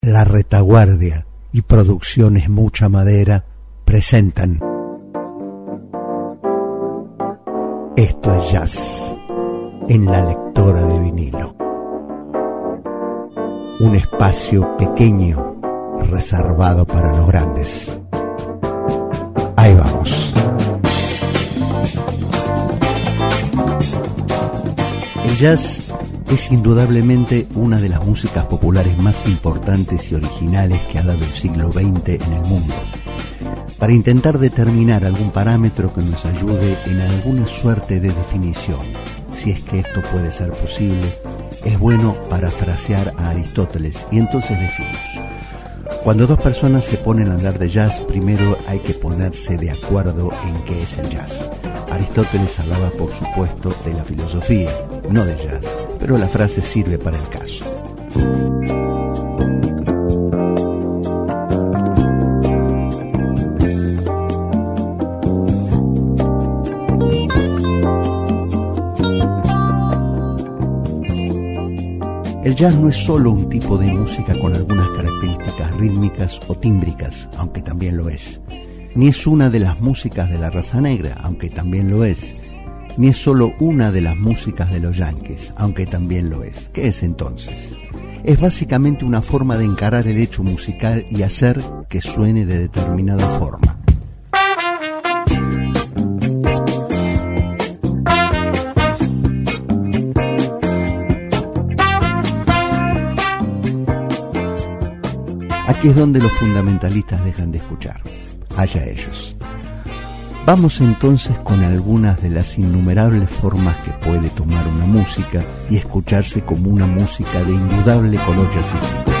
La Retaguardia y Producciones Mucha Madera presentan Esto es Jazz en la lectora de vinilo. Un espacio pequeño reservado para los grandes. Ahí vamos. El jazz es indudablemente una de las músicas populares más importantes y originales que ha dado el siglo XX en el mundo. Para intentar determinar algún parámetro que nos ayude en alguna suerte de definición, si es que esto puede ser posible, es bueno parafrasear a Aristóteles y entonces decimos: cuando dos personas se ponen a hablar de jazz, primero hay que ponerse de acuerdo en qué es el jazz. Aristóteles hablaba, por supuesto, de la filosofía, no de jazz, pero la frase sirve para el caso. El jazz no es solo un tipo de música con algunas características rítmicas o tímbricas, aunque también lo es. Ni es una de las músicas de la raza negra, aunque también lo es. Ni es solo una de las músicas de los yankees, aunque también lo es. ¿Qué es entonces? Es básicamente una forma de encarar el hecho musical y hacer que suene de determinada forma. Aquí es donde los fundamentalistas dejan de escuchar. Allá ellos. Vamos entonces con algunas de las innumerables formas que puede tomar una música y escucharse como una música de indudable color jazzístico.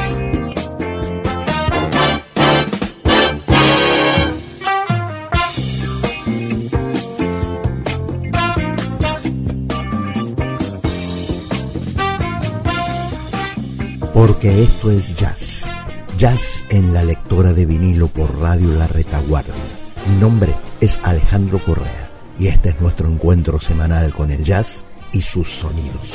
Porque esto es jazz. Jazz en la lectora de vinilo por Radio La Retaguardia. Mi nombre es Alejandro Correa y este es nuestro encuentro semanal con el jazz y sus sonidos.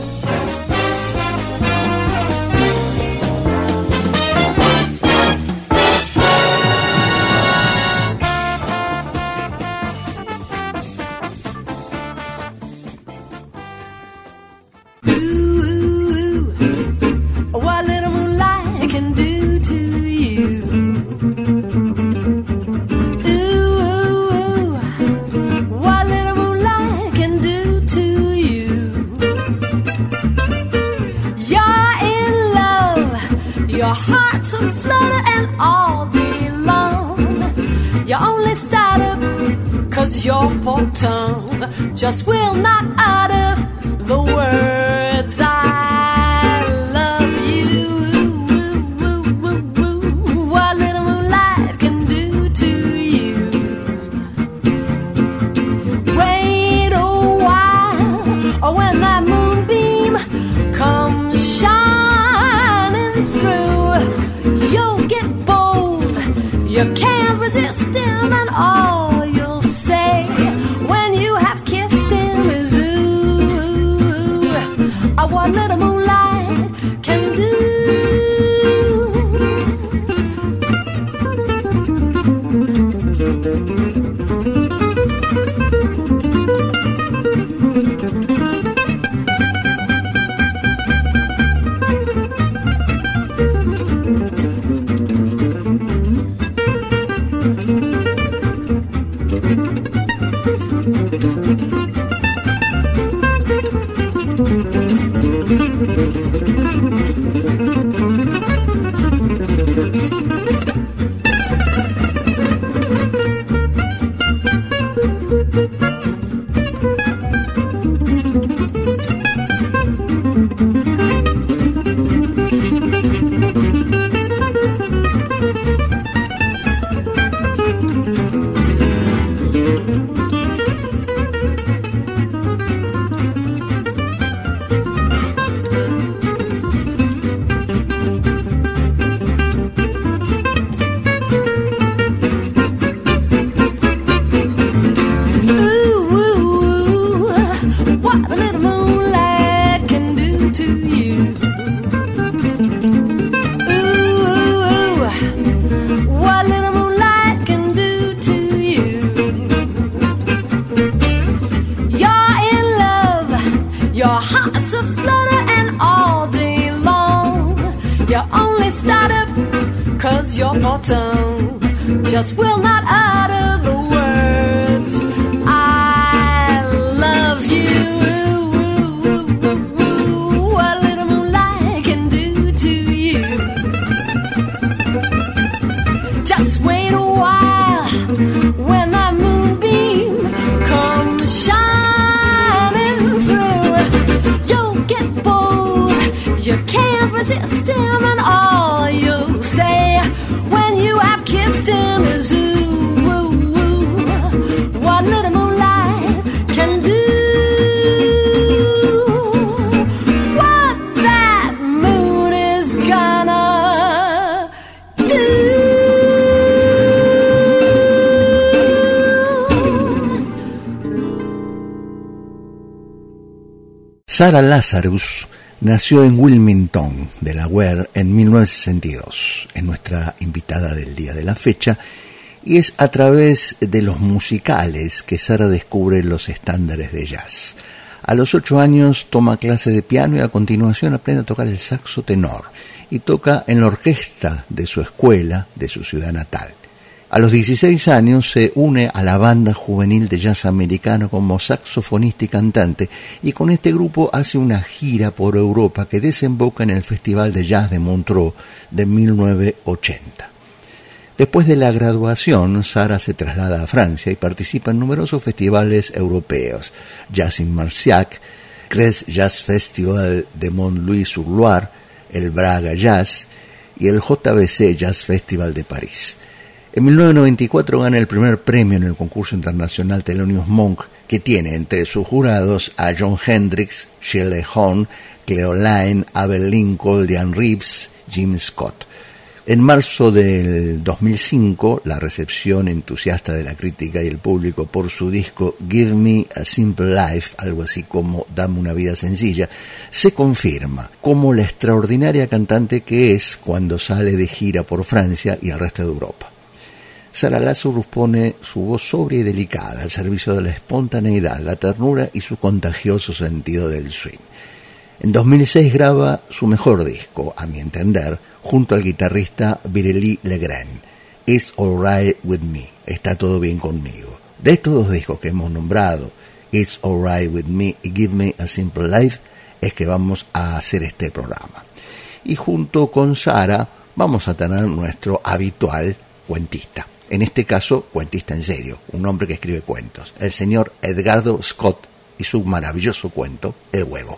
Your poor tongue just will not utter the words I love you. What little moonlight can do to you. Wait a while, when that moonbeam comes shining through, you'll get bold, you can't resist him, and all what little moonlight can do. only started 'cause your tongue just will not utter the words I love you. What little moonlight can do to you. Just wait a while when the moonbeam comes shining through. You'll get bold, you can't resist him, and all you'll say when you have kissed him is ooh, ooh, ooh. What little moonlight can do. What that moon is gonna do. Sarah Lazarus nació en Wilmington, Delaware, en 1962. Es nuestra invitada del día de la fecha y es a través de los musicales que Sarah descubre los estándares de jazz. A los 8 años toma clases de piano y a continuación aprende a tocar el saxo tenor y toca en la orquesta de su escuela de su ciudad natal. A los 16 años se une a la banda juvenil de jazz americano como saxofonista y cantante, y con este grupo hace una gira por Europa que desemboca en el Festival de Jazz de Montreux de 1980. Después de la graduación, Sarah se traslada a Francia y participa en numerosos festivales europeos: Jazz in Marciac, Crest Jazz Festival de Montlouis-sur-Loire, el Braga Jazz y el JBC Jazz Festival de París. En 1994 gana el primer premio en el concurso internacional Thelonious Monk, que tiene entre sus jurados a Jon Hendricks, Shirley Horn, Cleo Laine, Abel Lincoln, Diane Reeves, Jim Scott. En marzo del 2005, la recepción entusiasta de la crítica y el público por su disco Give Me a Simple Life, algo así como Dame una vida sencilla, se confirma como la extraordinaria cantante que es cuando sale de gira por Francia y el resto de Europa. Sarah Lazarus pone su voz sobria y delicada al servicio de la espontaneidad, la ternura y su contagioso sentido del swing. En 2006 graba su mejor disco, a mi entender, junto al guitarrista Biréli Legrand, It's Alright With Me, Está Todo Bien Conmigo. De estos dos discos que hemos nombrado, It's Alright With Me y Give Me a Simple Life, es que vamos a hacer este programa. Y junto con Sarah vamos a tener nuestro habitual cuentista. En este caso, cuentista en serio, un hombre que escribe cuentos, el señor Edgardo Scott y su maravilloso cuento, El Huevo.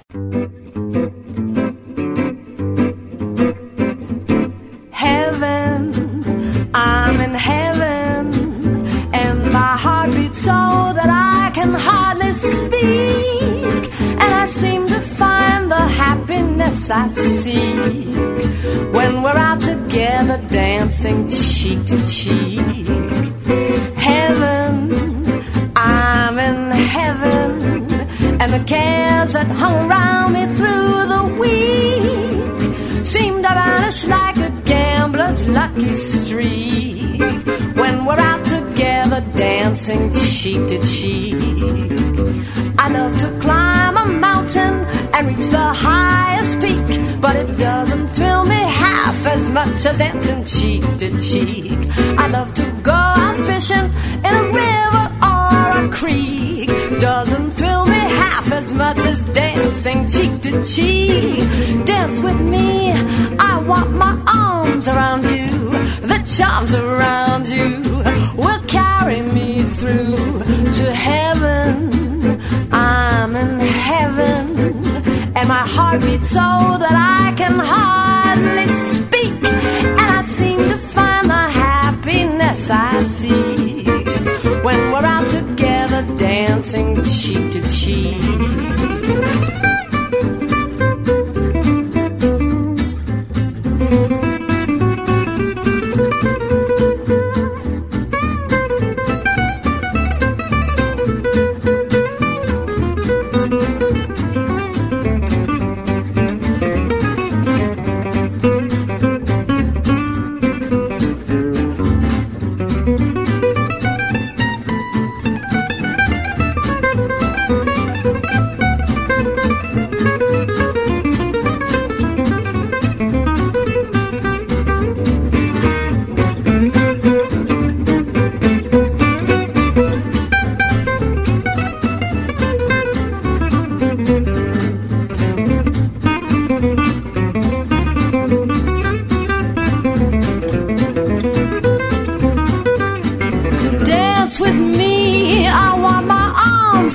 Heaven, I'm in heaven, and my heart beats so that I can hardly speak, and I seem to find the happiness I seek when we're out together dancing cheek to cheek. Heaven, I'm in heaven, and the cares that hung around me through the week seem to vanish like a gambler's lucky streak when we're out together dancing cheek to cheek. I love to climb a mountain and reach the highest peak, but it doesn't thrill me half as much as dancing cheek to cheek. I love to go out fishing in a river or a creek, doesn't thrill me half as much as dancing cheek to cheek. Dance with me, I want my arms around you, the charms around you will carry me through to heaven. I'm in heaven, and my heart beats so that I can hardly speak, and I seem to find the happiness I seek when we're out together dancing cheek to cheek.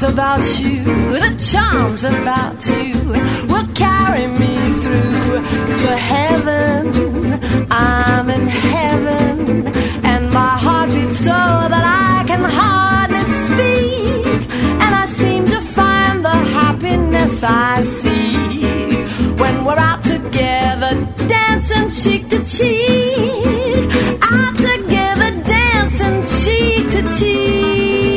charms about you, the charms about you will carry me through to heaven. I'm in heaven, and my heart beats so that I can hardly speak, and I seem to find the happiness I seek when we're out together, dancing cheek to cheek, out together, dancing cheek to cheek.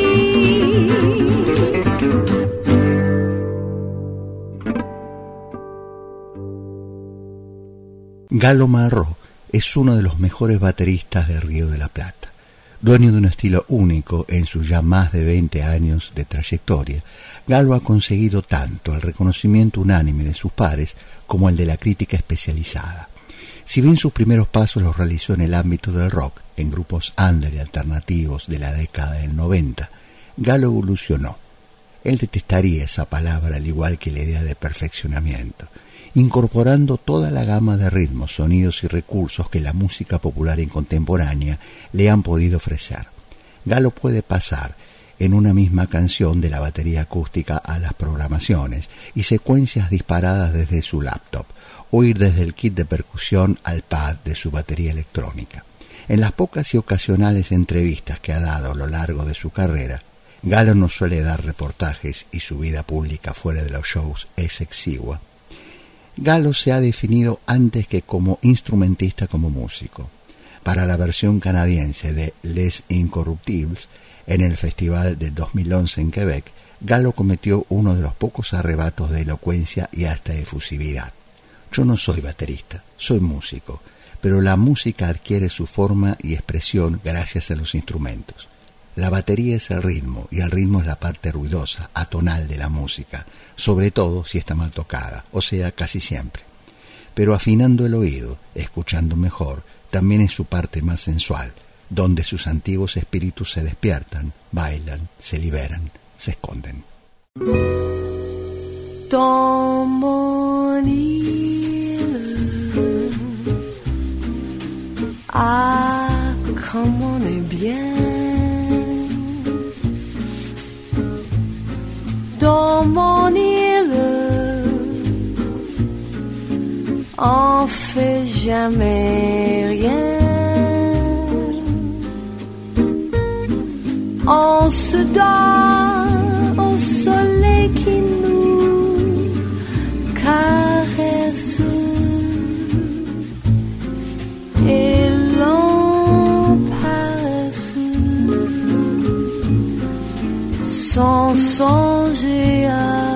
Galo Marró es uno de los mejores bateristas de Río de la Plata. Dueño de un estilo único en sus ya más de 20 años de trayectoria, Galo ha conseguido tanto el reconocimiento unánime de sus pares como el de la crítica especializada. Si bien sus primeros pasos los realizó en el ámbito del rock, en grupos under y alternativos de la década del 90, Galo evolucionó. Él detestaría esa palabra al igual que la idea de perfeccionamiento, incorporando toda la gama de ritmos, sonidos y recursos que la música popular y contemporánea le han podido ofrecer. Galo puede pasar en una misma canción de la batería acústica a las programaciones y secuencias disparadas desde su laptop, o ir desde el kit de percusión al pad de su batería electrónica. En las pocas y ocasionales entrevistas que ha dado a lo largo de su carrera, Galo no suele dar reportajes y su vida pública fuera de los shows es exigua. Galo se ha definido antes que como instrumentista como músico. Para la versión canadiense de Les Incorruptibles, en el festival del 2011 en Quebec, Galo cometió uno de los pocos arrebatos de elocuencia y hasta efusividad. Yo no soy baterista, soy músico, pero la música adquiere su forma y expresión gracias a los instrumentos. La batería es el ritmo y el ritmo es la parte ruidosa, atonal de la música, sobre todo si está mal tocada, o sea, casi siempre. Pero afinando el oído, escuchando mejor, también es su parte más sensual, donde sus antiguos espíritus se despiertan, bailan, se liberan, se esconden. Dans mon île, ah, comme on est bien. Dans mon île, on fait jamais rien. On se dort au soleil qui nous caresse et l'on passe sans songer à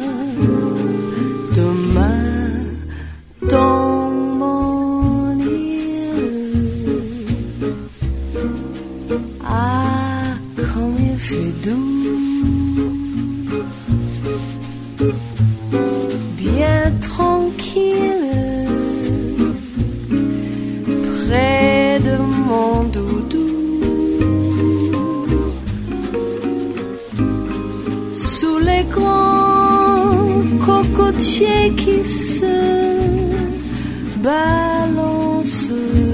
demain dans mon île. Ah, comme il fait doux, bien tranquille, près de mon doudou, sous les grands cocotiers qui se balancent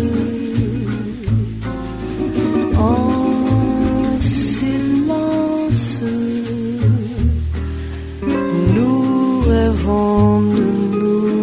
en silence. Nous rêvons de nous.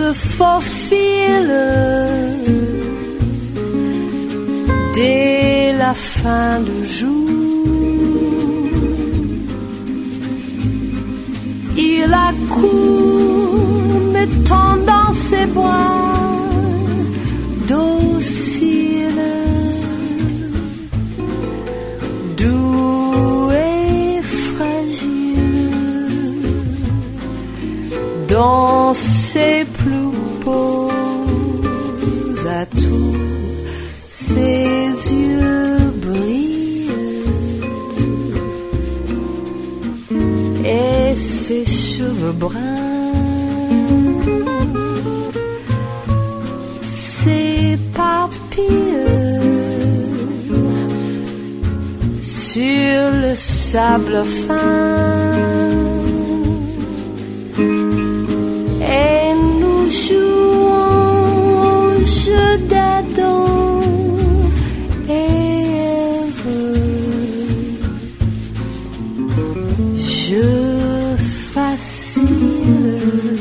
se faufile dès la fin du jour. Il accourt mettant dans ses bras docile, doux et fragile, dans ses plus beaux atouts, ses yeux brillent et ses cheveux bruns, ses papilles sur le sable fin, et nous jouons au jeu d'Adam et Ève, jeu facile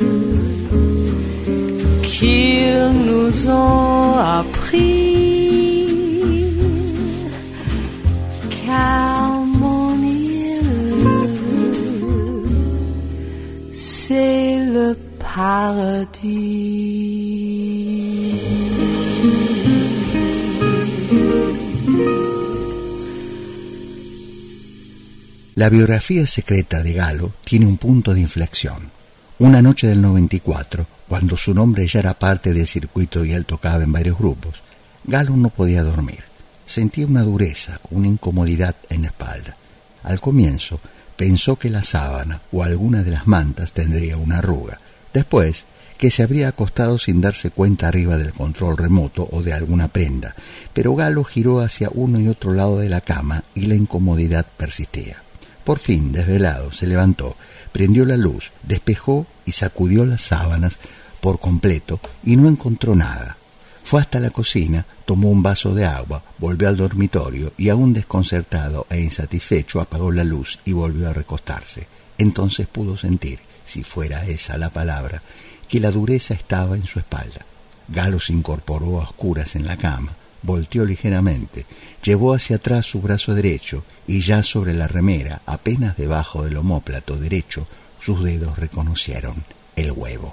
qu'ils nous ont appris, car mon île, c'est le paradis. La biografía secreta de Galo tiene un punto de inflexión. Una noche del 94, cuando su nombre ya era parte del circuito y él tocaba en varios grupos, Galo no podía dormir. Sentía una dureza, una incomodidad en la espalda. Al comienzo, pensó que la sábana o alguna de las mantas tendría una arruga. Después, que se habría acostado sin darse cuenta arriba del control remoto o de alguna prenda, pero Galo giró hacia uno y otro lado de la cama y la incomodidad persistía. Por fin, desvelado, se levantó, prendió la luz, despejó y sacudió las sábanas por completo y no encontró nada. Fue hasta la cocina, tomó un vaso de agua, volvió al dormitorio y, aún desconcertado e insatisfecho, apagó la luz y volvió a recostarse. Entonces pudo sentir, si fuera esa la palabra, que la dureza estaba en su espalda. Galo se incorporó a oscuras en la cama, volteó ligeramente, llevó hacia atrás su brazo derecho y ya sobre la remera, apenas debajo del omóplato derecho, sus dedos reconocieron el huevo.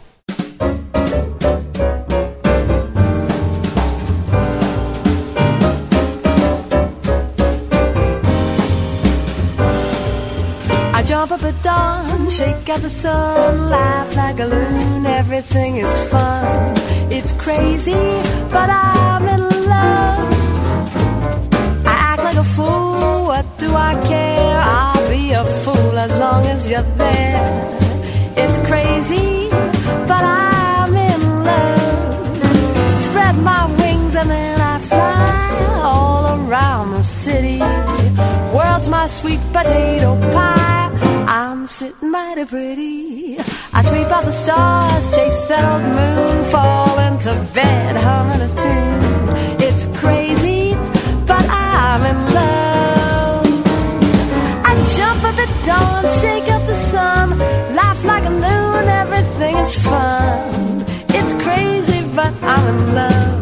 I jump up at dawn, shake out the sun, laugh like a loon, everything is fun. It's crazy, but I'm in love. I act like a fool, what do I care? I'll be a fool as long as you're there. It's crazy, but I'm in love. Spread my wings and then I fly all around the city. World's my sweet potato pie. I'm sitting mighty pretty. I sweep out the stars, chase that old moon, fall into bed humming a tune. It's crazy, but I'm in love. I jump up at dawn, shake up the sun, laugh like a loon, everything is fun. It's crazy, but I'm in love.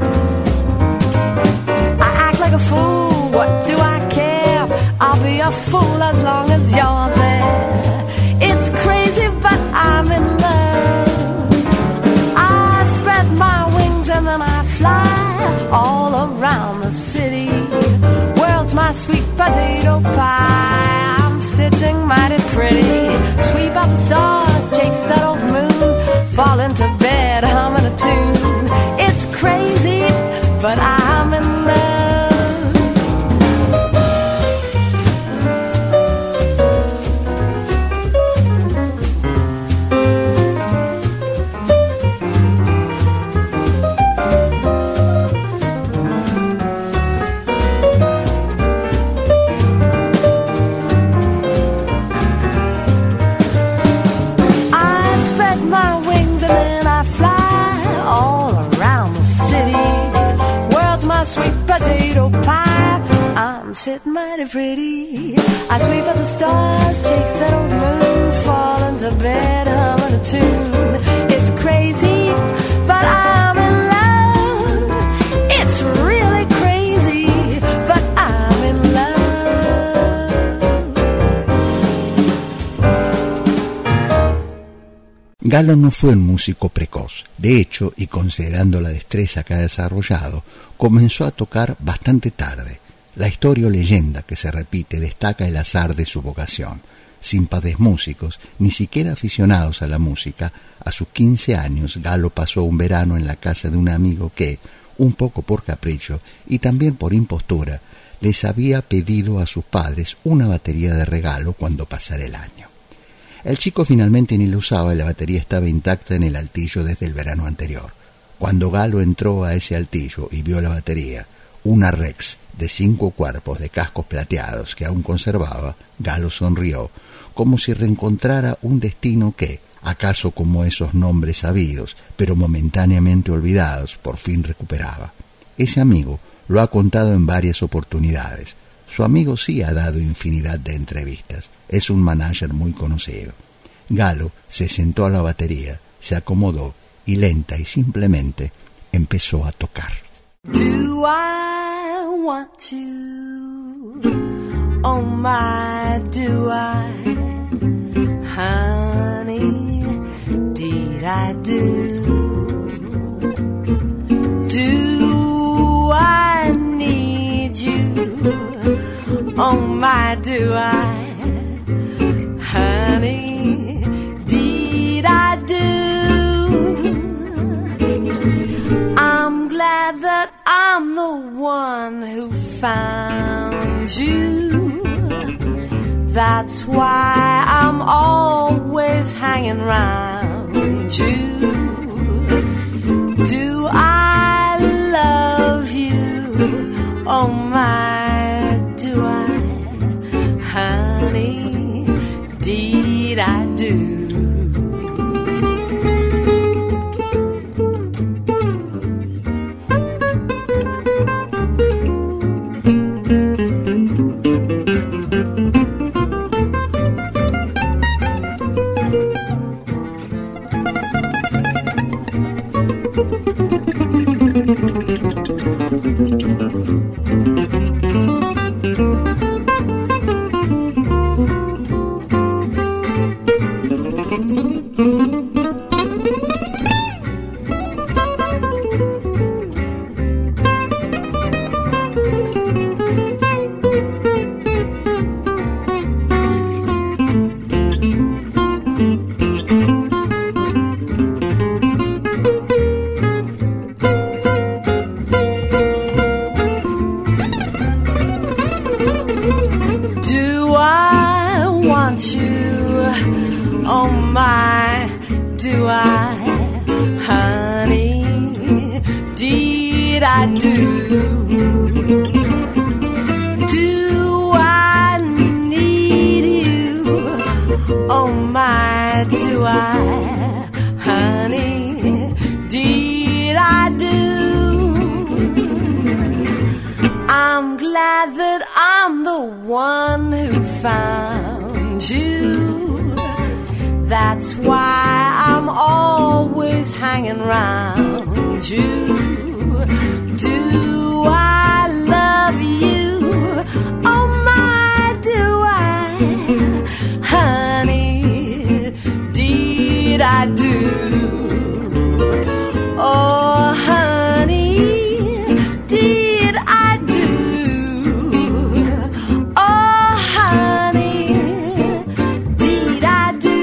I act like a fool, what do I care? I'll be a fool as long as you're there. It's crazy, but I'm in love. I spread my wings and then I fly all around the city. World's my sweet potato pie. I'm sitting mighty pretty. Sweep out the stars, chase that old moon, fall into bed humming a tune. It's crazy, but I'm in love. Sweet potato pie, I'm sitting mighty pretty. I sweep up the stars, chase that old moon, fall into bed humming a tune. It's crazy, Galo no fue un músico precoz. De hecho, y considerando la destreza que ha desarrollado, comenzó a tocar bastante tarde. La historia o leyenda que se repite destaca el azar de su vocación. Sin padres músicos, ni siquiera aficionados a la música, a sus 15 años Galo pasó un verano en la casa de un amigo que, un poco por capricho y también por impostura, les había pedido a sus padres una batería de regalo cuando pasara el año. El chico finalmente ni la usaba y la batería estaba intacta en el altillo desde el verano anterior. Cuando Galo entró a ese altillo y vio la batería, una Rex de 5 cuerpos de cascos plateados que aún conservaba, Galo sonrió, como si reencontrara un destino que, acaso como esos nombres sabidos, pero momentáneamente olvidados, por fin recuperaba. Ese amigo lo ha contado en varias oportunidades. Su amigo sí ha dado infinidad de entrevistas. Es un manager muy conocido. Galo se sentó a la batería, se acomodó y lenta y simplemente empezó a tocar. Do I want you? Oh my, do I? Honey, did I do? Do I need you? Oh my, do I? Honey, did I do? I'm glad that I'm the one who found you. That's why I'm always hanging round you. Do I love you? Oh my, do I? Honey, did I do? That's why I'm always hanging round you. Do I love you? Oh my, do I? Honey, did I do? Oh honey, did I do? Oh honey, did I do?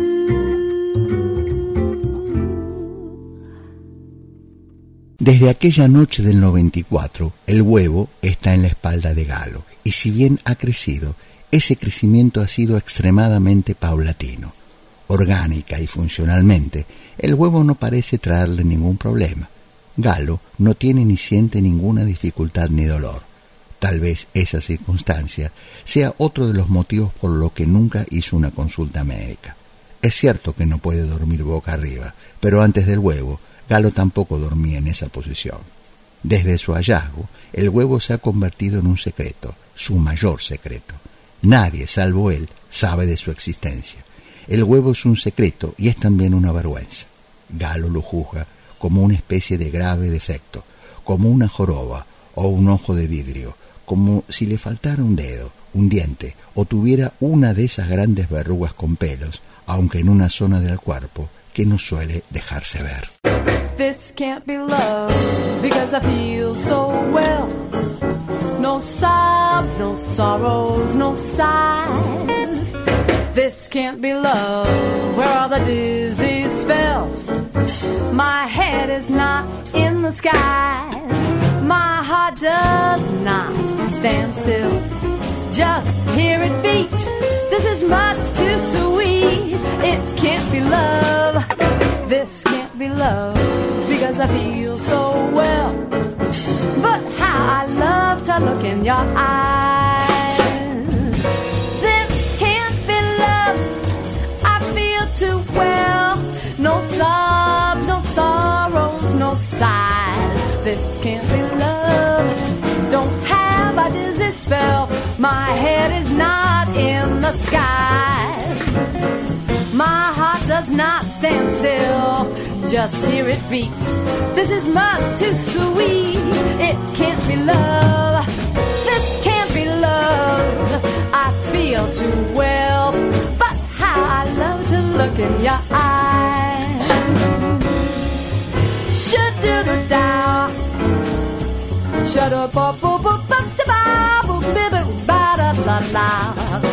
Desde aquella noche del 94, el huevo está en la espalda de Galo, y si bien ha crecido, ese crecimiento ha sido extremadamente paulatino. Orgánica y funcionalmente, el huevo no parece traerle ningún problema. Galo no tiene ni siente ninguna dificultad ni dolor. Tal vez esa circunstancia sea otro de los motivos por lo que nunca hizo una consulta médica. Es cierto que no puede dormir boca arriba, pero antes del huevo, Galo tampoco dormía en esa posición. Desde su hallazgo, el huevo se ha convertido en un secreto, su mayor secreto. Nadie, salvo él, sabe de su existencia. El huevo es un secreto y es también una vergüenza. Galo lo juzga como una especie de grave defecto, como una joroba o un ojo de vidrio, como si le faltara un dedo, un diente, o tuviera una de esas grandes verrugas con pelos, aunque en una zona del cuerpo que no suele dejarse ver. This can't be love because I feel so well. No sobs, no sorrows, no sighs. This can't be love where all the dizzy spells. My head is not in the skies. My heart does not stand still. Just hear it beat. This is much too sweet. It can't be love. This can't be love because I feel so well. But how I love to look in your eyes. This can't be love. I feel too well. No sobs, no sorrows, no sighs. This can't be love. Don't have a dizzy spell. My head is not in the skies. My heart does not stand still. Just hear it beat. This is much too sweet. It can't be love. This can't be love. I feel too well. But how I love to look in your eyes. Shoo-doo-doo-dow. Shut-up-up-up-up-up-da-ba-boop-bip-bip-ba-da-la-la.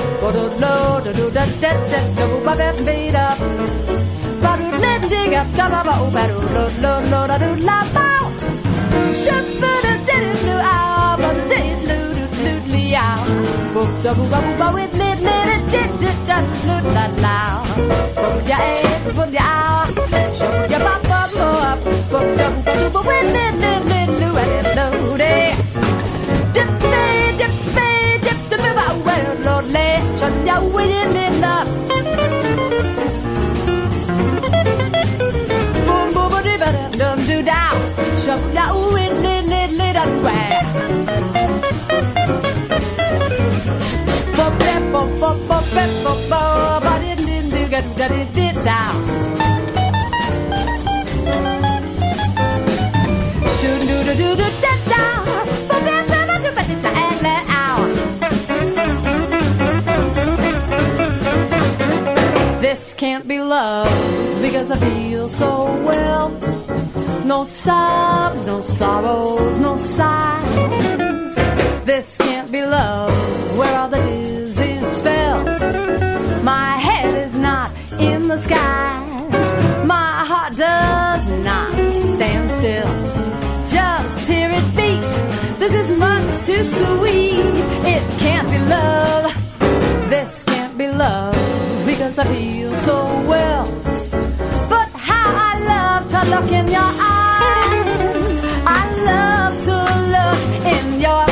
Ba-do-lo-do-do-da-da-da-do-ba-bip-beat-up. Ba-do-le-dig-up-da-ba-ba-oo-ba-do-lo-lo-lo-da-do-la-bow. Shoo-ba-da-dee-doo-ow, ba-da-dee-doo-doo-doo-doo-doo-doo-doo. Boop-da-boop-ba-boop-ba-with-lit-lit-it-da-do-la-la. Boop-ya-eh-boop-ya-ow. Shoo-ya-ba-ba-bo-up. Boop-da-boop-ba-boop-with-lit-lit-lit-loo-eh-lit-loo-dee. Dip-dee-dip-dee-dip-dee-boo-wow-well-lo-le. Shut-ya-with-it-lit-love. Boom-boom-ba-dee-ba-da-dum-doo-dow. Shut-ya-with-lit-lit-lit-a-wah. Bop-bop-bop-bop-bop-bop-ba-dee-doo-ga-doo-ga-dee-dee-dow. Shoo-doo-doo-doo-doo-da-dow. This can't be love because I feel so well. No sobs, no sorrows, no sighs. This can't be love where all the dizzy spells. My head is not in the skies. My heart does not stand still. Just hear it beat. This is much too sweet. It can't be love. This can't be love because I feel so well. But how I love to look in your eyes. I love to look in your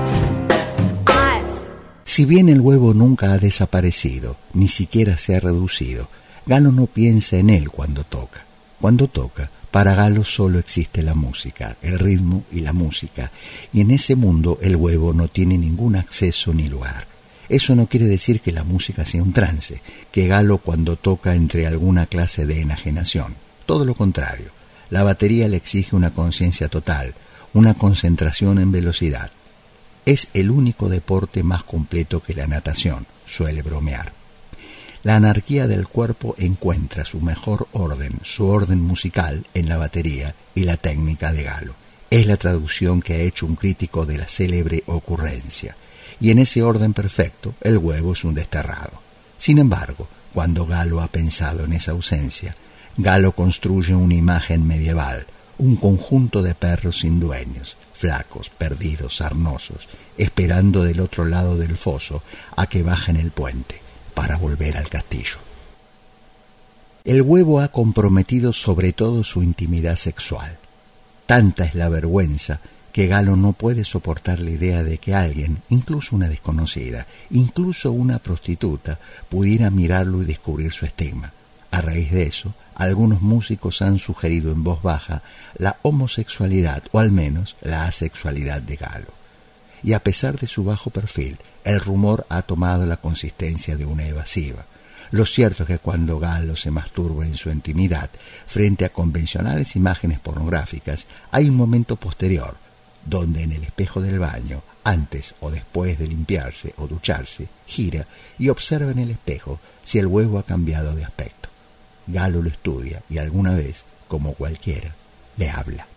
eyes. Si bien el huevo nunca ha desaparecido, ni siquiera se ha reducido, Galo no piensa en él cuando toca. Cuando toca, para Galo solo existe la música, el ritmo y la música, y en ese mundo el huevo no tiene ningún acceso ni lugar. Eso no quiere decir que la música sea un trance, que Galo cuando toca entre alguna clase de enajenación. Todo lo contrario, la batería le exige una conciencia total, una concentración en velocidad. Es el único deporte más completo que la natación, suele bromear. La anarquía del cuerpo encuentra su mejor orden, su orden musical, en la batería y la técnica de Galo. Es la traducción que ha hecho un crítico de la célebre ocurrencia. Y en ese orden perfecto, el huevo es un desterrado. Sin embargo, cuando Galo ha pensado en esa ausencia, Galo construye una imagen medieval, un conjunto de perros sin dueños, flacos, perdidos, sarnosos, esperando del otro lado del foso a que bajen el puente para volver al castillo. El huevo ha comprometido sobre todo su intimidad sexual. Tanta es la vergüenza que Galo no puede soportar la idea de que alguien, incluso una desconocida, incluso una prostituta, pudiera mirarlo y descubrir su estigma. A raíz de eso, algunos músicos han sugerido en voz baja la homosexualidad o al menos la asexualidad de Galo. Y a pesar de su bajo perfil, el rumor ha tomado la consistencia de una evasiva. Lo cierto es que cuando Galo se masturba en su intimidad frente a convencionales imágenes pornográficas, hay un momento posterior, donde en el espejo del baño, antes o después de limpiarse o ducharse, gira y observa en el espejo si el huevo ha cambiado de aspecto. Galo lo estudia y alguna vez, como cualquiera, le habla.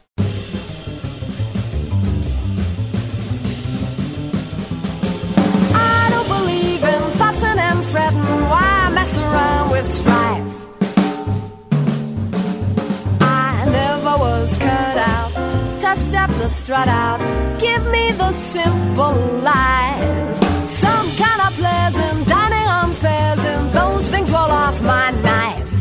I don't believe in fussing and fretting. Why mess around with strife? I never was cut out to step the strut out. Give me the simple life. Some kind of pleasant dining on fares, and those things roll off my knife.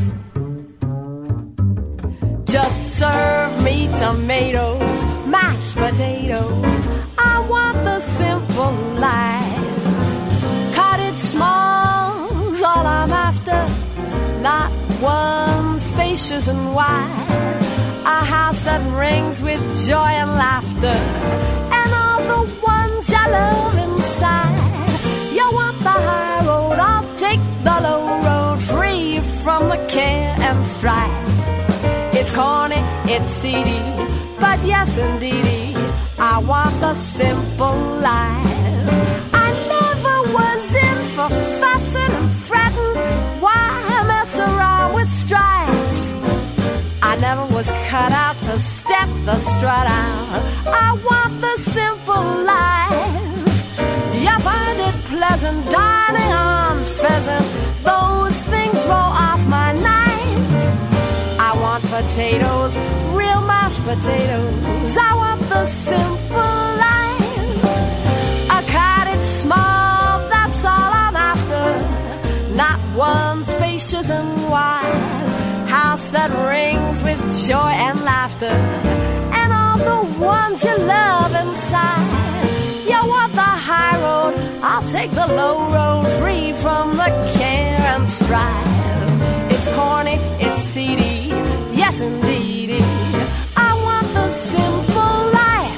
Just serve me tomatoes, mashed potatoes. I want the simple life. Cottage small's all I'm after. Not one spacious and wide. A house that rings with joy and laughter, and all the ones you love inside. You want the high road, I'll take the low road, free from the care and strife. It's corny, it's seedy, but yes indeedy, I want the simple life. I never was in for fussing and fretting. Why mess around with strife? I never was cut out to step the strut out. I want the simple life. You find it pleasant dining on pheasant. Those things roll off my knife. I want potatoes, real mashed potatoes. I want the simple life. A cottage small, that's all I'm after. Not one spacious and wide. House that rings with joy and laughter, and all the ones you love inside. You want the high road, I'll take the low road, free from the care and strife. It's corny, it's seedy, yes indeedy, I want the simple life.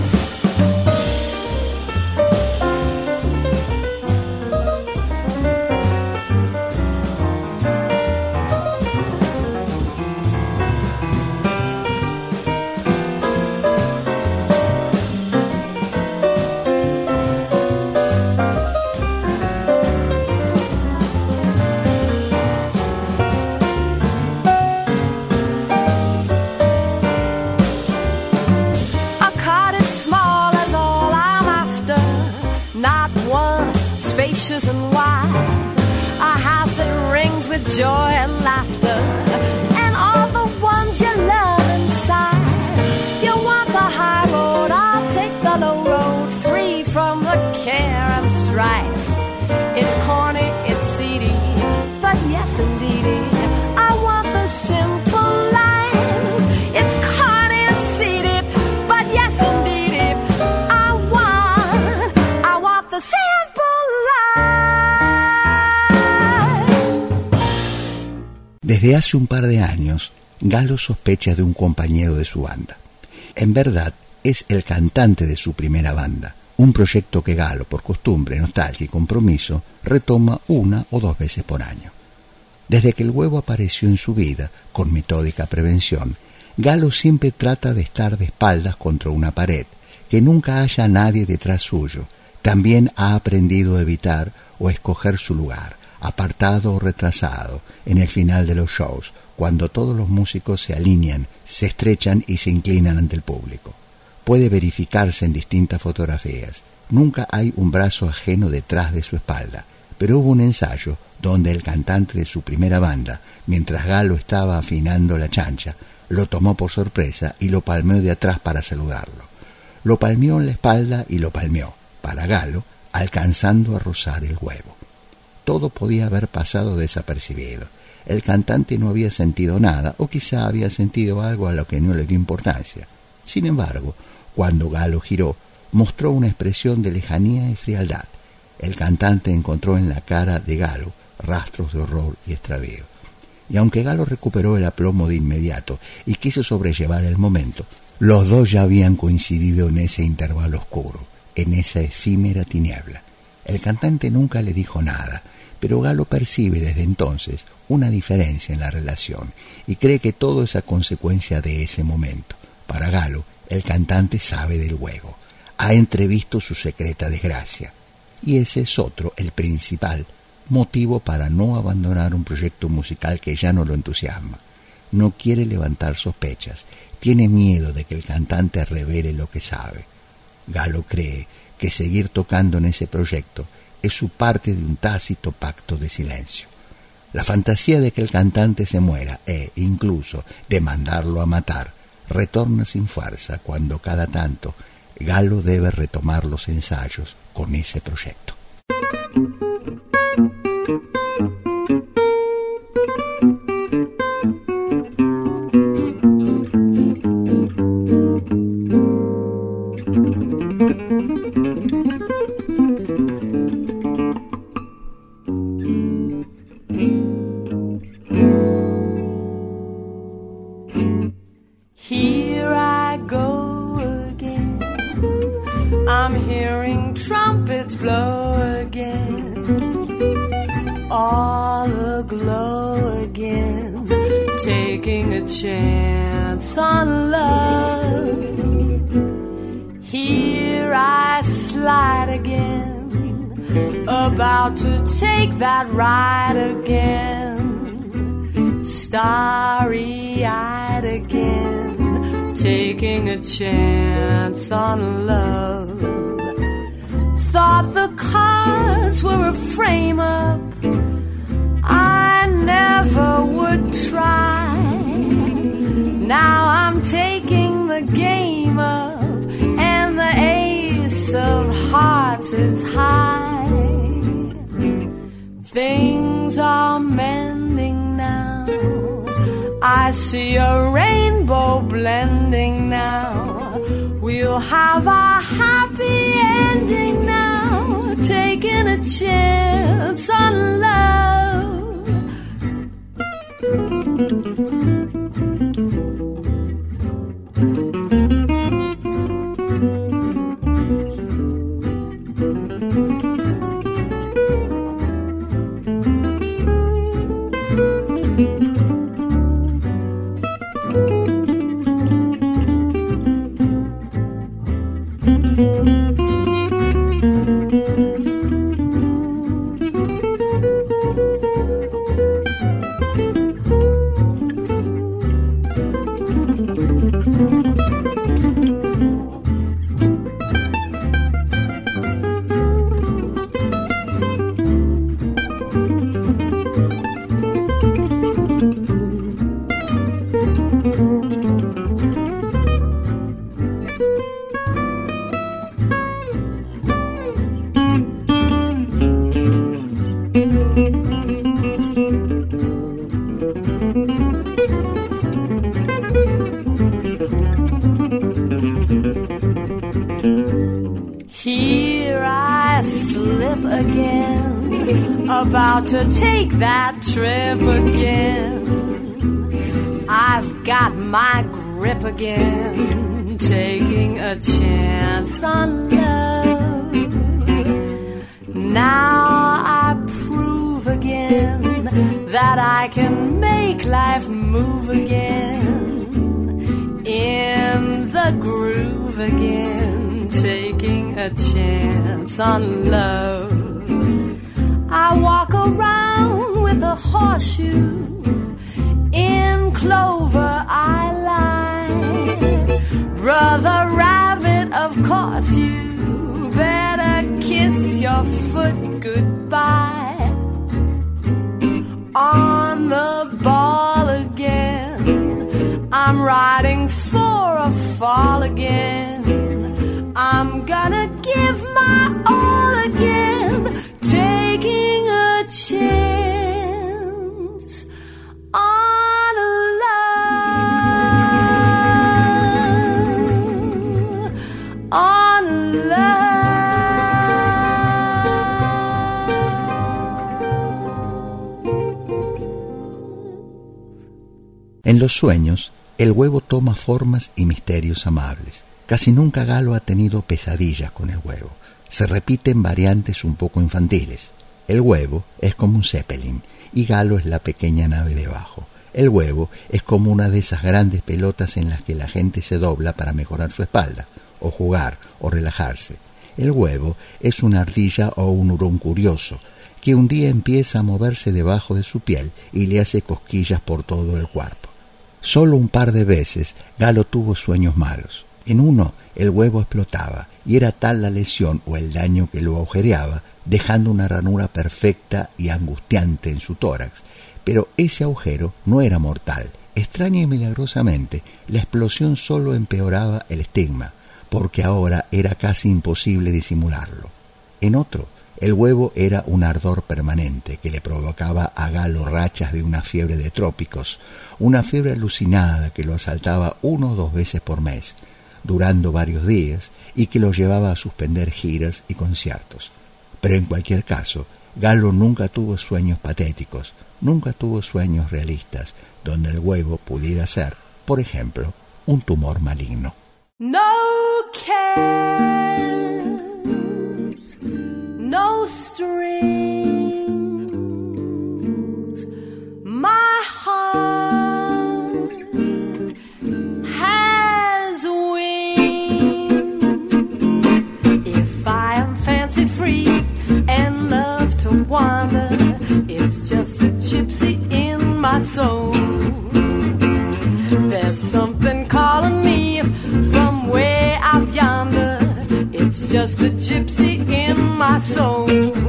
Spacious and wide, a house that rings with joy and laughter, and all the ones you love inside. You want the high road, I'll take the low road, free from the care and strife. It's corny, it's seedy, but yes indeedy, I want the simple life. It's corny, it's seedy, but yes indeedy, I want the simple. Desde hace un par de años, Galo sospecha de un compañero de su banda. En verdad, es el cantante de su primera banda, un proyecto que Galo, por costumbre, nostalgia y compromiso, retoma 1 o 2 veces por año. Desde que el huevo apareció en su vida, con metódica prevención, Galo siempre trata de estar de espaldas contra una pared, que nunca haya nadie detrás suyo. También ha aprendido a evitar o escoger su lugar, apartado o retrasado, en el final de los shows, cuando todos los músicos se alinean, se estrechan y se inclinan ante el público. Puede verificarse en distintas fotografías. Nunca hay un brazo ajeno detrás de su espalda, pero hubo un ensayo donde el cantante de su primera banda, mientras Galo estaba afinando la chancha, lo tomó por sorpresa y lo palmeó de atrás para saludarlo. Lo palmeó en la espalda y lo palmeó, para Galo, alcanzando a rozar el huevo. Todo podía haber pasado desapercibido. El cantante no había sentido nada, o quizá había sentido algo a lo que no le dio importancia. Sin embargo, cuando Galo giró, mostró una expresión de lejanía y frialdad. El cantante encontró en la cara de Galo rastros de horror y extravío. Y aunque Galo recuperó el aplomo de inmediato y quiso sobrellevar el momento, los dos ya habían coincidido en ese intervalo oscuro, en esa efímera tiniebla. El cantante nunca le dijo nada, pero Galo percibe desde entonces una diferencia en la relación y cree que todo es a consecuencia de ese momento. Para Galo, el cantante sabe del huevo, ha entrevisto su secreta desgracia, y ese es otro, el principal, motivo para no abandonar un proyecto musical que ya no lo entusiasma. No quiere levantar sospechas, tiene miedo de que el cantante revele lo que sabe. Galo cree que seguir tocando en ese proyecto es su parte de un tácito pacto de silencio. La fantasía de que el cantante se muera e, incluso, de mandarlo a matar, retorna sin fuerza cuando cada tanto Galo debe retomar los ensayos con ese proyecto. Here I go again, I'm hearing trumpets blow again, all aglow again, taking a chance on love. Here I slide again, about to take that ride again, starry-eyed again, taking a chance on love. Thought the cards were a frame-up I never would try. Now I'm taking the game up, and the ace of hearts is high. Things are mending now, I see a rainbow blending now. We'll have a happy ending now, taking a chance on love. Here I slip again, about to take that trip again. I've got my grip again, taking a chance on love. Now I prove again that I can make life move again, in the groove again, taking a chance on love. I walk around with a horseshoe, in clover I lie. Brother Rabbit, of course you better kiss your foot goodbye. On the ball again, I'm riding for a fall again. I'm gonna give my all again, taking a chance on love, on love. En los sueños, el huevo toma formas y misterios amables. Casi nunca Galo ha tenido pesadillas con el huevo. Se repiten variantes un poco infantiles. El huevo es como un Zeppelin y Galo es la pequeña nave debajo. El huevo es como una de esas grandes pelotas en las que la gente se dobla para mejorar su espalda, o jugar, o relajarse. El huevo es una ardilla o un hurón curioso, que un día empieza a moverse debajo de su piel y le hace cosquillas por todo el cuerpo. Solo un par de veces Galo tuvo sueños malos. En uno el huevo explotaba y era tal la lesión o el daño que lo agujereaba, dejando una ranura perfecta y angustiante en su tórax. Pero ese agujero no era mortal. Extraña y milagrosamente, la explosión solo empeoraba el estigma, porque ahora era casi imposible disimularlo. En otro, el huevo era un ardor permanente que le provocaba a Galo rachas de una fiebre de trópicos, una fiebre alucinada que lo asaltaba 1 o 2 veces por mes, durando varios días y que lo llevaba a suspender giras y conciertos. Pero en cualquier caso, Galo nunca tuvo sueños patéticos, nunca tuvo sueños realistas, donde el huevo pudiera ser, por ejemplo, un tumor maligno. No cares, no strings, my heart has wings. If I am fancy free and love to wander, it's just a gypsy in my soul. There's something calling me from way out yonder. It's just a gypsy in my soul.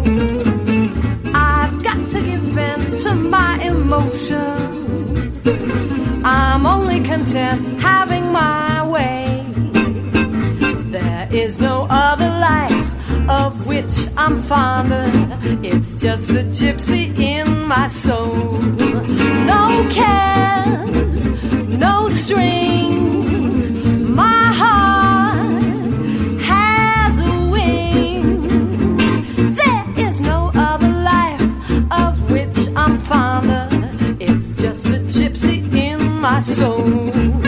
I've got to give vent to my emotions. I'm only content having my way. There is no other life of which I'm fonder. It's just a gypsy in my soul. No cares, no strings, my heart has wings. There is no other life of which I'm fonder. It's just a gypsy in my soul.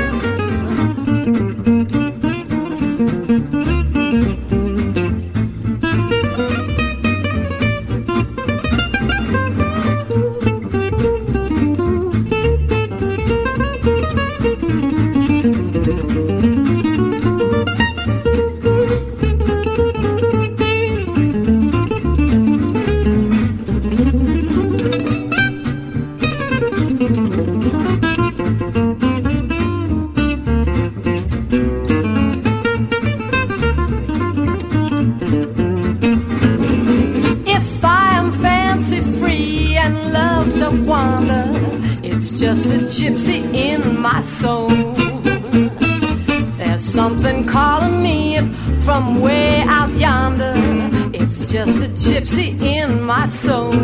Just a gypsy in my soul. There's something calling me from way out yonder. It's just a gypsy in my soul.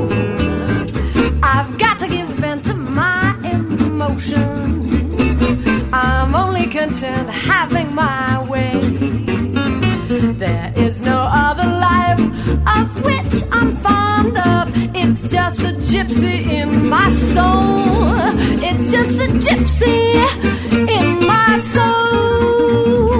I've got to give vent to my emotions. I'm only content having my way. There is no other life of which I'm fond of. It's just a gypsy in my soul. It's just a gypsy in my soul.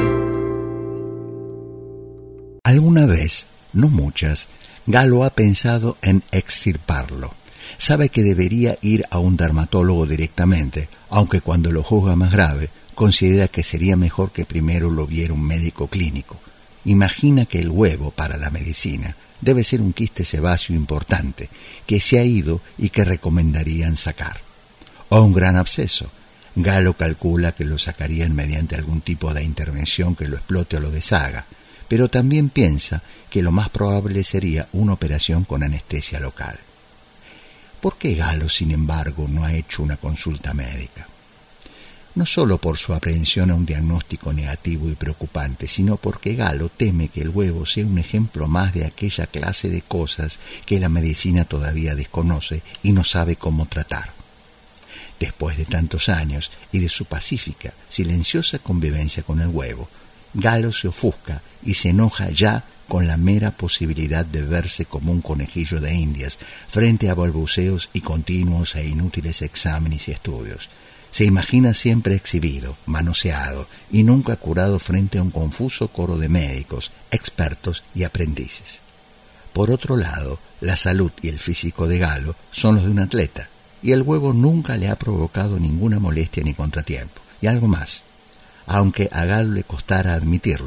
Alguna vez, no muchas, Galo ha pensado en extirparlo. Sabe que debería ir a un dermatólogo directamente, aunque cuando lo juzga más grave, considera que sería mejor que primero lo viera un médico clínico. Imagina que el huevo, para la medicina, debe ser un quiste sebáceo importante, que se ha ido y que recomendarían sacar. O un gran absceso. Galo calcula que lo sacarían mediante algún tipo de intervención que lo explote o lo deshaga, pero también piensa que lo más probable sería una operación con anestesia local. ¿Por qué Galo, sin embargo, no ha hecho una consulta médica? No solo por su aprehensión a un diagnóstico negativo y preocupante, sino porque Galo teme que el huevo sea un ejemplo más de aquella clase de cosas que la medicina todavía desconoce y no sabe cómo tratar. Después de tantos años y de su pacífica, silenciosa convivencia con el huevo, Galo se ofusca y se enoja ya con la mera posibilidad de verse como un conejillo de indias frente a balbuceos y continuos e inútiles exámenes y estudios. Se imagina siempre exhibido, manoseado y nunca curado frente a un confuso coro de médicos, expertos y aprendices. Por otro lado, la salud y el físico de Galo son los de un atleta, y el huevo nunca le ha provocado ninguna molestia ni contratiempo. Y algo más, aunque a Galo le costara admitirlo,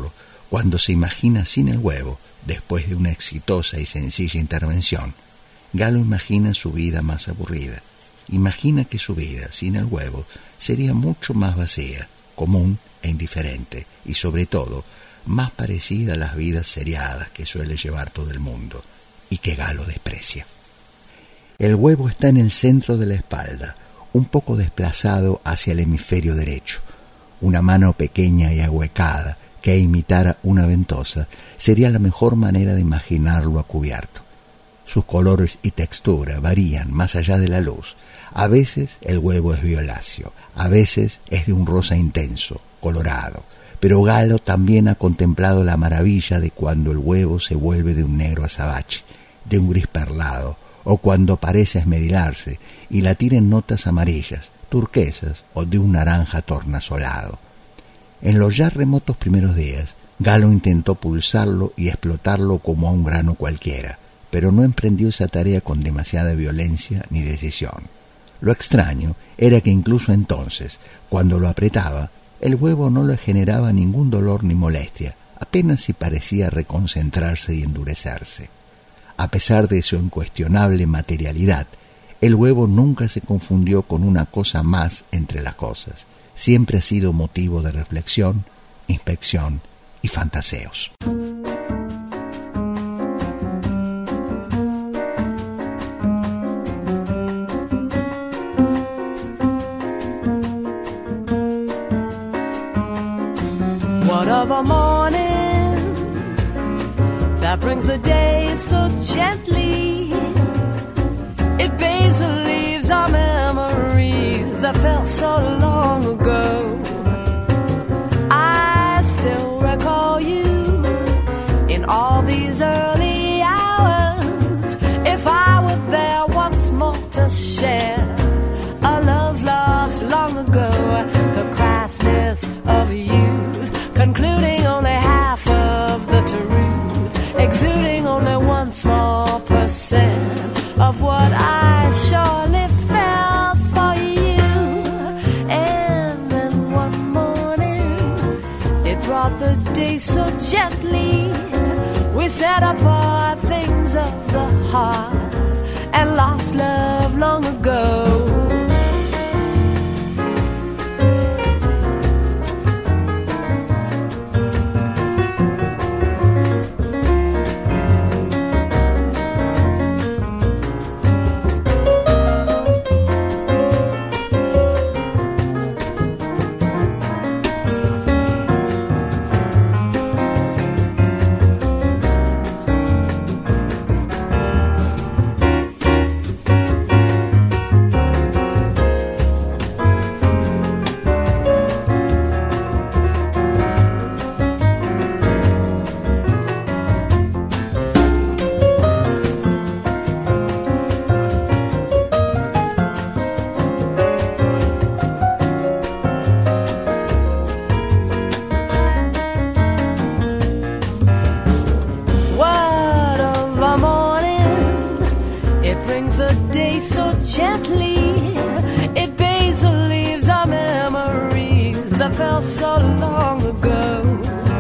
Cuando se imagina sin el huevo, después de una exitosa y sencilla intervención, Galo imagina su vida más aburrida. Imagina que su vida sin el huevo sería mucho más vacía, común e indiferente, y sobre todo, más parecida a las vidas seriadas que suele llevar todo el mundo, y que Galo desprecia. El huevo está en el centro de la espalda, un poco desplazado hacia el hemisferio derecho. Una mano pequeña y ahuecada, que imitara una ventosa, sería la mejor manera de imaginarlo a cubierto. Sus colores y textura varían más allá de la luz. A veces el huevo es violáceo, a veces es de un rosa intenso, colorado. Pero Galo también ha contemplado la maravilla de cuando el huevo se vuelve de un negro azabache, de un gris perlado, o cuando parece esmerilarse y latir en notas amarillas, turquesas o de un naranja tornasolado. En los ya remotos primeros días, Galo intentó pulsarlo y explotarlo como a un grano cualquiera, pero no emprendió esa tarea con demasiada violencia ni decisión. Lo extraño era que incluso entonces, cuando lo apretaba, el huevo no le generaba ningún dolor ni molestia, apenas si parecía reconcentrarse y endurecerse. A pesar de su incuestionable materialidad, el huevo nunca se confundió con una cosa más entre las cosas. Siempre ha sido motivo de reflexión, inspección y fantaseos. What of a morning that brings the day so gently? It bathes and leaves our memories that felt so long ago. I still recall you in all these early hours. If I were there once more to share a love lost long ago, the crassness of youth, concluding only half of the truth, exuding only one small percent of what I surely felt for you. And then one morning it brought the day so gently. We set apart things of the heart and lost love long ago. So gently, it bathes and leaves our memories that felt so long ago.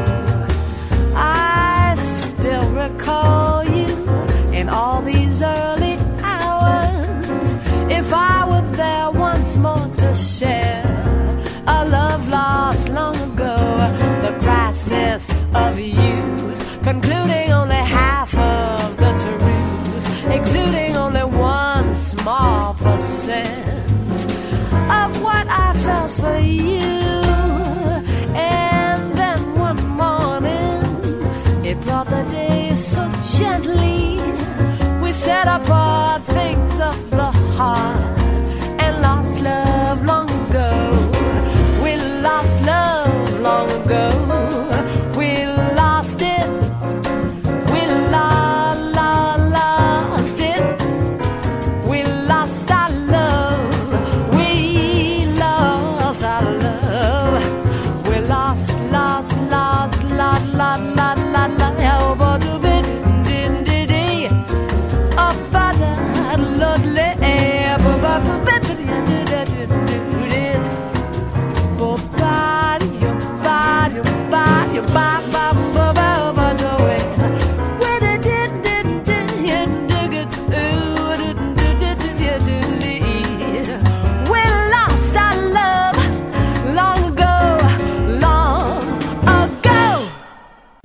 I still recall you in all these early hours. If I were there once more to share a love lost long ago, the crassness of youth, concluding only half of the truth, exuding only one small percent of what I felt for you. And then one morning it brought the day so gently. We set apart things of the heart and lost love long ago. We lost love long ago. We lost it. We lost it. We lost our love. We lost our love. We lost, lost, lost, lost, lost, lost, lost, lost. Your body, your body, your body, your body.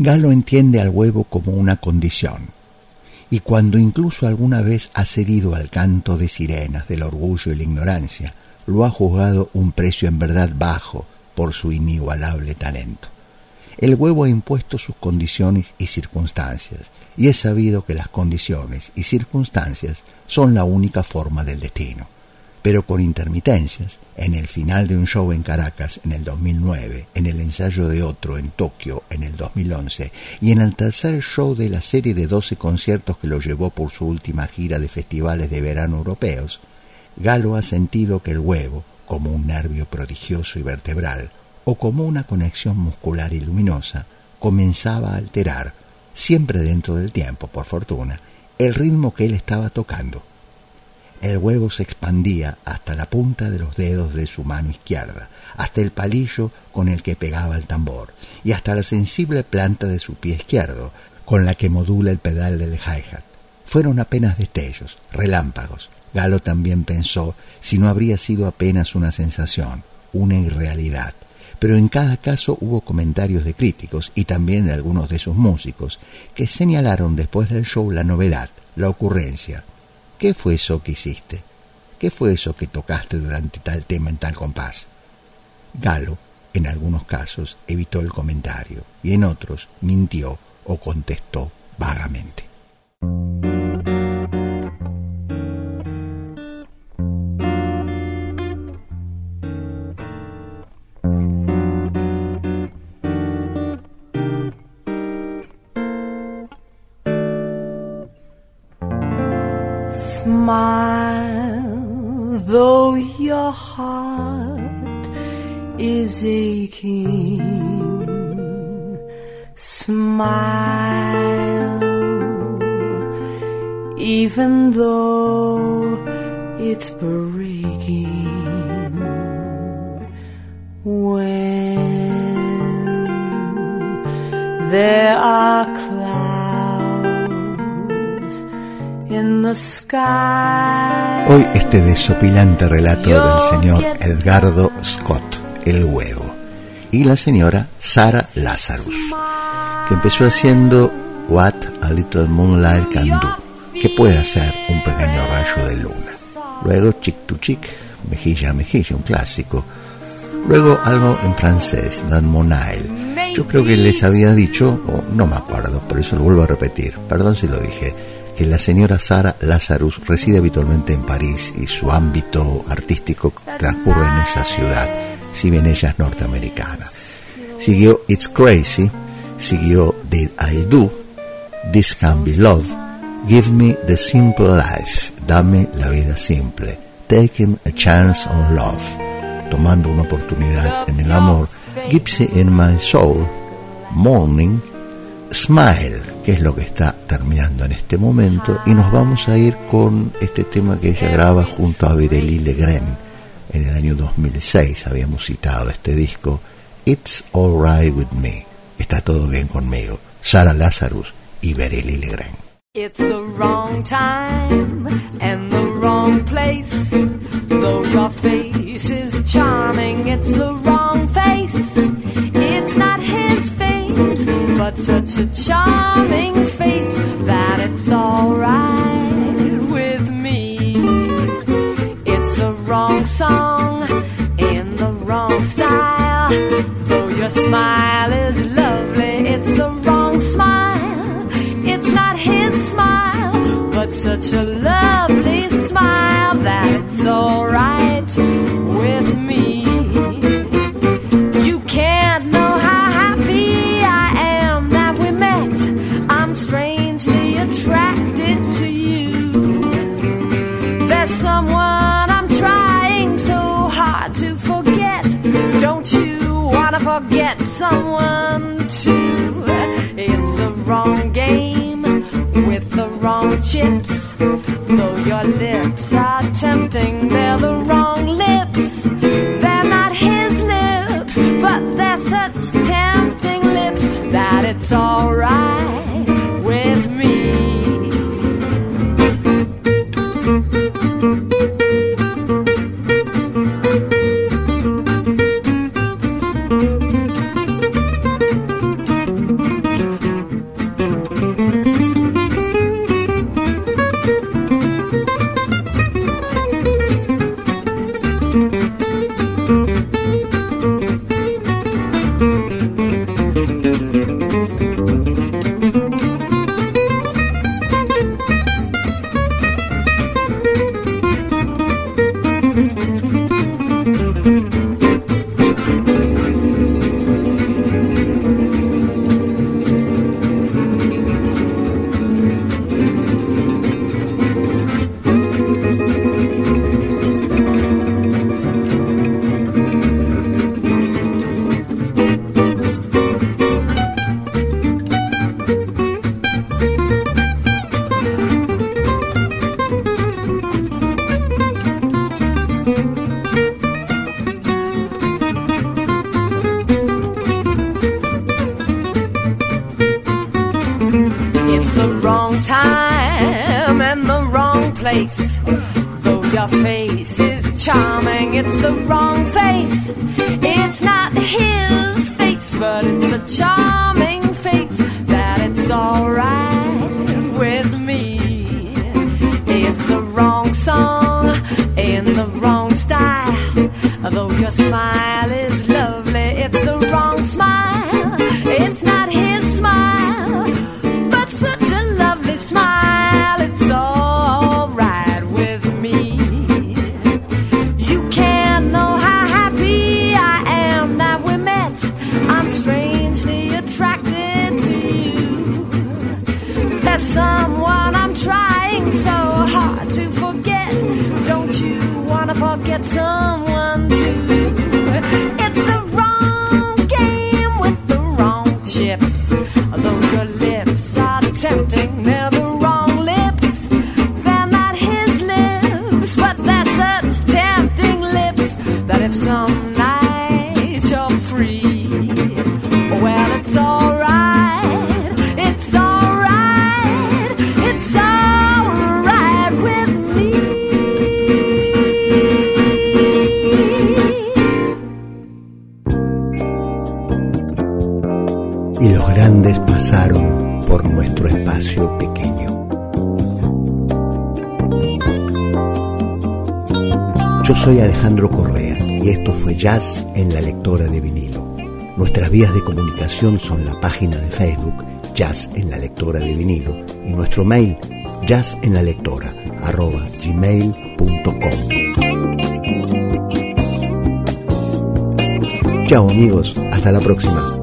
Galo entiende al huevo como una condición, y cuando incluso alguna vez ha cedido al canto de sirenas del orgullo y la ignorancia, lo ha juzgado un precio en verdad bajo por su inigualable talento. El huevo ha impuesto sus condiciones y circunstancias, y es sabido que las condiciones y circunstancias son la única forma del destino. Pero con intermitencias, en el final de un show en Caracas en el 2009, en el ensayo de otro en Tokio en el 2011 y en el tercer show de la serie de 12 conciertos que lo llevó por su última gira de festivales de verano europeos, Galo ha sentido que el huevo, como un nervio prodigioso y vertebral, o como una conexión muscular y luminosa, comenzaba a alterar, siempre dentro del tiempo, por fortuna, el ritmo que él estaba tocando. El huevo se expandía hasta la punta de los dedos de su mano izquierda, hasta el palillo con el que pegaba el tambor, y hasta la sensible planta de su pie izquierdo, con la que modula el pedal del hi-hat. Fueron apenas destellos, relámpagos. Galo también pensó si no habría sido apenas una sensación, una irrealidad. Pero en cada caso hubo comentarios de críticos y también de algunos de sus músicos que señalaron después del show la novedad, la ocurrencia. ¿Qué fue eso que hiciste? ¿Qué fue eso que tocaste durante tal tema en tal compás? Galo, en algunos casos, evitó el comentario y en otros mintió o contestó vagamente. Smile, though your heart is aching. Smile, even though it's breaking. When there are in the sky. Hoy este desopilante relato del señor Edgardo Scott, el huevo, y la señora Sarah Lazarus, que empezó haciendo What a Little Moonlight Can Do, que puede hacer un pequeño rayo de luna. Luego Chick to Chick, mejilla a mejilla, un clásico. Luego algo en francés, Dans mon aile. Yo creo que les había dicho, o no me acuerdo, por eso lo vuelvo a repetir, perdón si lo dije, que la señora Sarah Lazarus reside habitualmente en París y su ámbito artístico transcurre en esa ciudad, si bien ella es norteamericana. Siguió It's Crazy, siguió Did I Do, This Can Be Love, Give Me the Simple Life, Dame la vida simple, Taking a Chance on Love, tomando una oportunidad en el amor, Gypsy in My Soul, Morning, Smile, que es lo que está terminando en este momento, y nos vamos a ir con este tema que ella graba junto a Berélie Legrand en el año 2006. Habíamos citado este disco, It's All Right With Me, está todo bien conmigo, Sarah Lazarus y Berélie Legrand. It's the wrong time and the wrong place. Though your face is charming, it's the wrong face. It's not his face, but such a charming face that it's alright with me. It's the wrong song in the wrong style. Though your smile is lovely, it's the wrong smile. It's not his smile, but such a lovely smile that it's alright with me. You can't know how happy I am that we met. I'm strangely attracted to you. There's someone I'm trying so hard to forget. Don't you wanna forget someone too? It's the wrong game with the wrong chips. Though your lips are tempting, they're the wrong lips. They're not his lips, but they're such tempting lips that it's alright with me. place. Though your face is charming, it's the wrong face. It's not his face, but it's a charming face. That it's alright with me. It's the wrong song in the wrong style. Though your smile is lovely, it's the wrong smile. It's not his smile, but such a lovely smile. It's all right with me. You can't know how happy I am that we met. I'm strangely attracted to you. There's someone I'm trying so hard to forget. Don't you wanna forget someone too? It's the wrong game with the wrong chips. Though your lips are tempting, they're the wrong lips. They're not his lips, but they're such tempting lips that if some night you're free, well, it's alright, it's alright, it's alright with me. Y los grandes pasaron por nuestro espacio pequeño. Yo soy Alejandro Correa y esto fue Jazz en la Lectora de Vinilo. Nuestras vías de comunicación son la página de Facebook Jazz en la Lectora de Vinilo y nuestro mail jazzenlalectora@gmail.com. Chao amigos, hasta la próxima.